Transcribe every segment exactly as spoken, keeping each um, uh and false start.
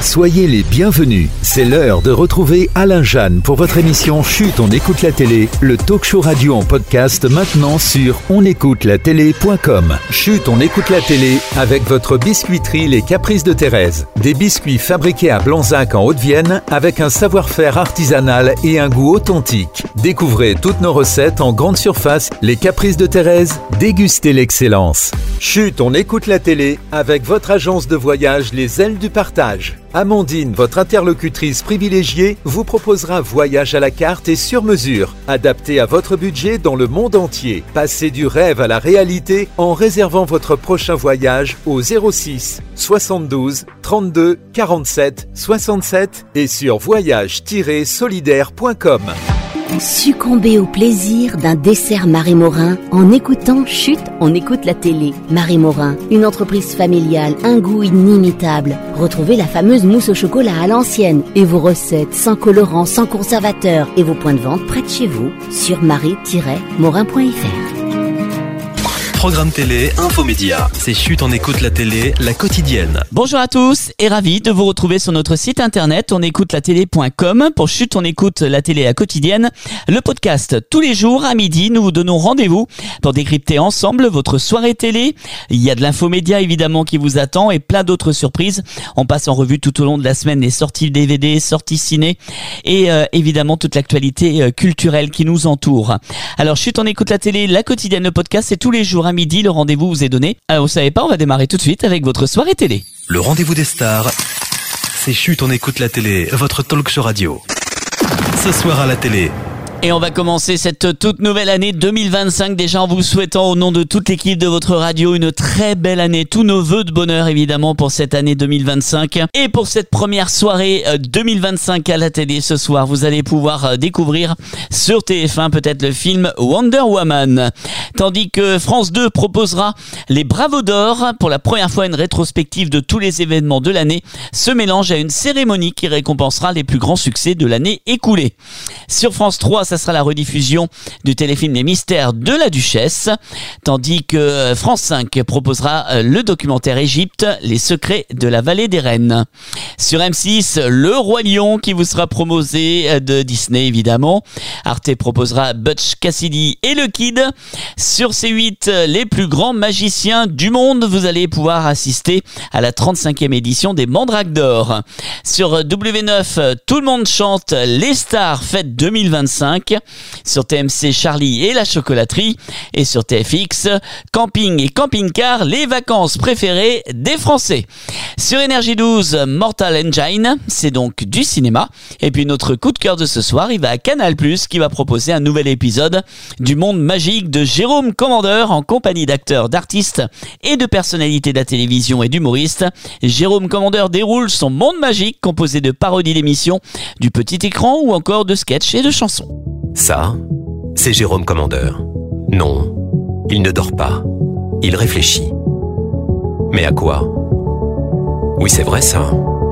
Soyez les bienvenus. C'est l'heure de retrouver Alain Jeanne pour votre émission Chut, on écoute la télé, le talk show radio en podcast maintenant sur on écoute la télé point com. Chut, on écoute la télé avec votre biscuiterie Les Caprices de Thérèse. Des biscuits fabriqués à Blanzac en Haute-Vienne avec un savoir-faire artisanal et un goût authentique. Découvrez toutes nos recettes en grande surface. Les Caprices de Thérèse, dégustez l'excellence. Chut, on écoute la télé avec votre agence de voyage Les Ailes du Partage. Amandine, votre interlocutrice privilégiée, vous proposera voyage à la carte et sur mesure, adapté à votre budget dans le monde entier. Passez du rêve à la réalité en réservant votre prochain voyage au zéro six soixante-douze trente-deux quarante-sept soixante-sept et sur voyage tiret solidaire point com. Succombez au plaisir d'un dessert Marie Morin en écoutant Chut, on écoute la télé. Marie Morin, une entreprise familiale, un goût inimitable. Retrouvez la fameuse mousse au chocolat à l'ancienne et vos recettes sans colorant, sans conservateur et vos points de vente près de chez vous sur marie tiret morin point f r. Programme télé, infomédia. C'est Chut, on écoute la télé, la quotidienne. Bonjour à tous et ravi de vous retrouver sur notre site internet on écoute la télé point com pour Chut, on écoute la télé, la quotidienne. Le podcast, tous les jours à midi, nous vous donnons rendez-vous pour décrypter ensemble votre soirée télé. Il y a de l'infomédia évidemment qui vous attend et plein d'autres surprises. On passe en revue tout au long de la semaine les sorties D V D, sorties ciné et euh, évidemment toute l'actualité euh, culturelle qui nous entoure. Alors Chut, on écoute la télé, la quotidienne, le podcast, c'est tous les jours à midi, le rendez-vous vous est donné. Alors vous savez pas, on va démarrer tout de suite avec votre soirée télé. Le rendez-vous des stars, c'est Chut, on écoute la télé, votre talk show radio. Ce soir à la télé. Et on va commencer cette toute nouvelle année deux mille vingt-cinq déjà en vous souhaitant au nom de toute l'équipe de votre radio une très belle année. Tous nos vœux de bonheur évidemment pour cette année deux mille vingt-cinq. Et pour cette première soirée deux mille vingt-cinq à la télé ce soir, vous allez pouvoir découvrir sur T F un peut-être le film Wonder Woman. Tandis que France deux proposera les Bravos d'Or pour la première fois une rétrospective de tous les événements de l'année. Ce mélange à une cérémonie qui récompensera les plus grands succès de l'année écoulée. Sur France trois, ça sera la rediffusion du téléfilm Les Mystères de la Duchesse, tandis que France cinq proposera le documentaire Égypte, Les Secrets de la Vallée des Reines. Sur M six, Le Roi Lion qui vous sera proposé de Disney évidemment. Arte proposera Butch Cassidy et le Kid. Sur C huit, les plus grands magiciens du monde, vous allez pouvoir assister à la trente-cinquième édition des Mandrakes d'Or. Sur W neuf, Tout le monde chante Les Stars Fête deux mille vingt-cinq. Sur T M C, Charlie et la chocolaterie. Et sur T F X, Camping et Camping-Car, les vacances préférées des Français. Sur Énergie douze, Mortal Engine, c'est donc du cinéma. Et puis notre coup de cœur de ce soir, il va à Canal plus, qui va proposer un nouvel épisode du monde magique de Jérôme Commandeur en compagnie d'acteurs, d'artistes et de personnalités de la télévision et d'humoristes. Jérôme Commandeur déroule son monde magique composé de parodies d'émissions, du petit écran ou encore de sketchs et de chansons. Ça, c'est Jérôme Commandeur. Non, il ne dort pas. Il réfléchit. Mais à quoi? Oui, c'est vrai ça.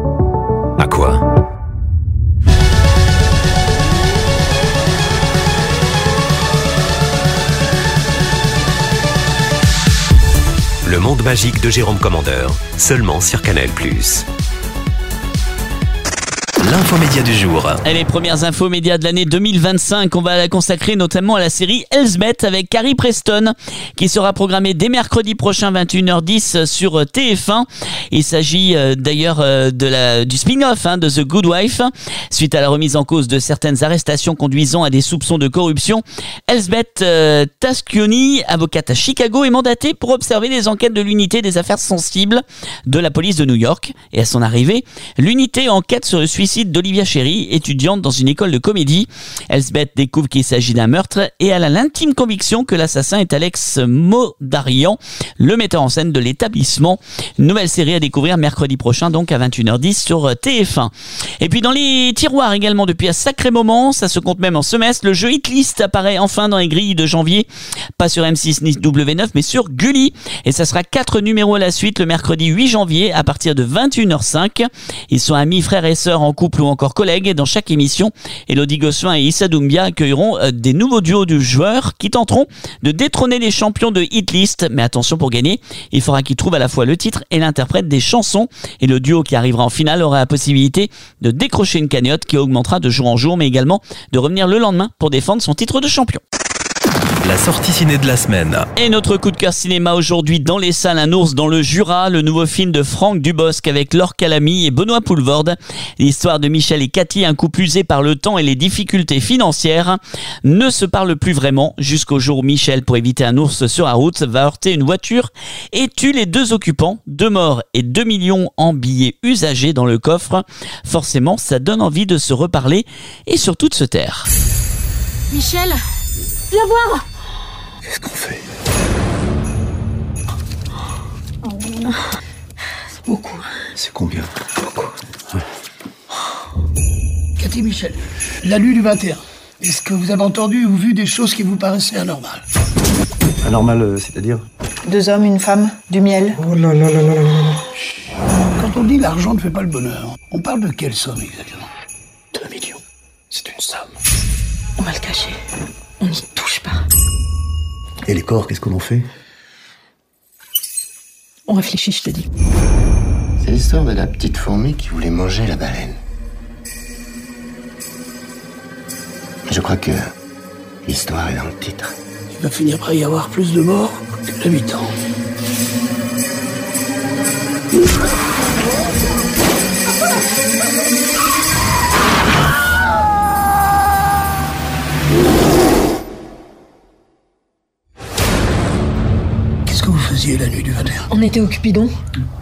À quoi? Le monde magique de Jérôme Commandeur, seulement sur Canal plus. L'infomédia du jour. Et les premières infomédias de l'année deux mille vingt-cinq, on va la consacrer notamment à la série Elsbeth avec Carrie Preston qui sera programmée dès mercredi prochain vingt et une heures dix sur T F un. Il s'agit euh, d'ailleurs euh, de la, du spin-off hein, de The Good Wife. Suite à la remise en cause de certaines arrestations conduisant à des soupçons de corruption, Elsbeth euh, Tascioni, avocate à Chicago, est mandatée pour observer les enquêtes de l'unité des affaires sensibles de la police de New York. Et à son arrivée, l'unité enquête sur le suicide d'Olivia Cherry, étudiante dans une école de comédie. Elsbeth découvre qu'il s'agit d'un meurtre et elle a l'intime conviction que l'assassin est Alex Modarian, le metteur en scène de l'établissement. Une nouvelle série à découvrir mercredi prochain, donc à vingt et une heures dix sur T F un. Et puis dans les tiroirs également depuis un sacré moment, ça se compte même en semestre, le jeu Hitlist apparaît enfin dans les grilles de janvier, pas sur M six ni W neuf mais sur Gulli, et ça sera quatre numéros à la suite le mercredi huit janvier à partir de vingt et une heures cinq. Ils sont amis, frères et sœurs en couple couple ou encore collègues. Et dans chaque émission, Elodie Gossuin et Issa Doumbia accueilleront des nouveaux duos de joueurs qui tenteront de détrôner les champions de Hitlist. Mais attention, pour gagner, il faudra qu'ils trouvent à la fois le titre et l'interprète des chansons. Et le duo qui arrivera en finale aura la possibilité de décrocher une cagnotte qui augmentera de jour en jour, mais également de revenir le lendemain pour défendre son titre de champion. La sortie ciné de la semaine. Et notre coup de cœur cinéma aujourd'hui dans les salles, Un ours dans le Jura, le nouveau film de Franck Dubosc avec Laure Calamy et Benoît Poelvoorde. L'histoire de Michel et Cathy, un couple usé par le temps et les difficultés financières, ne se parle plus vraiment jusqu'au jour où Michel, pour éviter un ours sur la route, va heurter une voiture et tue les deux occupants. Deux morts et deux millions en billets usagés dans le coffre. Forcément, ça donne envie de se reparler et surtout de se taire. Michel, viens voir. Qu'est-ce qu'on fait? C'est beaucoup. C'est combien? Beaucoup. Ouais. Cathy, Michel, la nuit du vingt et un. Est-ce que vous avez entendu ou vu des choses qui vous paraissaient anormales? Anormal, euh, c'est-à-dire? Deux hommes, une femme, du miel. Oh là là là là là là. Quand on dit l'argent ne fait pas le bonheur, on parle de quelle somme exactement? Deux millions. C'est une somme. On va le cacher. On n'y touche pas. Et les corps, qu'est-ce qu'on en fait? On réfléchit, je te dis. C'est l'histoire de la petite fourmi qui voulait manger la baleine. Je crois que l'histoire est dans le titre. Il va finir par y avoir plus de morts que d'habitants. Qu'est-ce que vous faisiez la nuit du vingt et un? On était au Cupidon.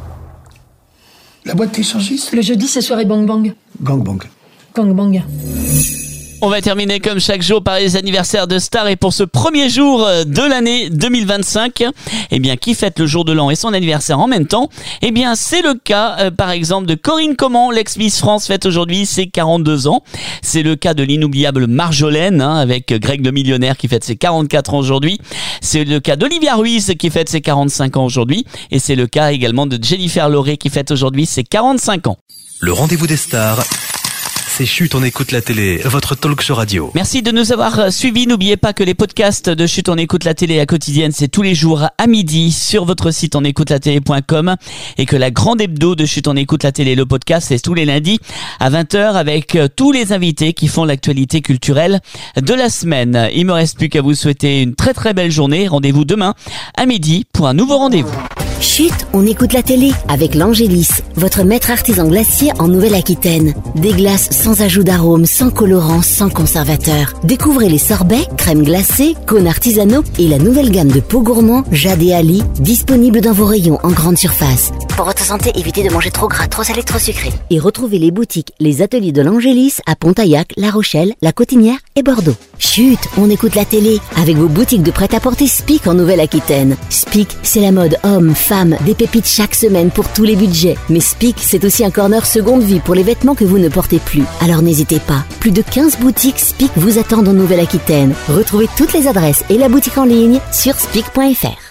La boîte échangiste? Le jeudi, c'est soirée Bang Bang. Gang bang. Gang Bang. On va terminer comme chaque jour par les anniversaires de stars, et pour ce premier jour de l'année deux mille vingt-cinq, eh bien, qui fête le jour de l'an et son anniversaire en même temps? Eh bien, c'est le cas, euh, par exemple, de Corinne Coman, l'ex-Miss France, fête aujourd'hui ses quarante-deux ans. C'est le cas de l'inoubliable Marjolaine, hein, avec Greg le millionnaire qui fête ses quarante-quatre ans aujourd'hui. C'est le cas d'Olivia Ruiz qui fête ses quarante-cinq ans aujourd'hui. Et c'est le cas également de Jennifer Loré qui fête aujourd'hui ses quarante-cinq ans. Le rendez-vous des stars. C'est Chut, on écoute la télé, votre talk show radio. Merci de nous avoir suivis. N'oubliez pas que les podcasts de Chut, on écoute la télé à quotidienne, c'est tous les jours à midi sur votre site on écoute la télé point com, et que la grande hebdo de Chut, on écoute la télé, le podcast, c'est tous les lundis à vingt heures avec tous les invités qui font l'actualité culturelle de la semaine. Il me reste plus qu'à vous souhaiter une très très belle journée. Rendez-vous demain à midi pour un nouveau rendez-vous. Chut, on écoute la télé avec l'Angélis, votre maître artisan glacier en Nouvelle-Aquitaine. Des glaces sans ajout d'arômes, sans colorant, sans conservateur. Découvrez les sorbets, crèmes glacées, cônes artisanaux et la nouvelle gamme de pots gourmands Jade et Ali, disponible dans vos rayons en grande surface. Pour votre santé, évitez de manger trop gras, trop salé, trop sucré. Et retrouvez les boutiques, les ateliers de l'Angélis à Pontaillac, La Rochelle, La Cotinière et Bordeaux. Chut, on écoute la télé avec vos boutiques de prêt-à-porter Spic en Nouvelle-Aquitaine. Spic, c'est la mode homme, femme, des pépites chaque semaine pour tous les budgets. Mais Spic, c'est aussi un corner seconde vie pour les vêtements que vous ne portez plus. Alors n'hésitez pas, plus de quinze boutiques Spic vous attendent en Nouvelle-Aquitaine. Retrouvez toutes les adresses et la boutique en ligne sur spic point f r.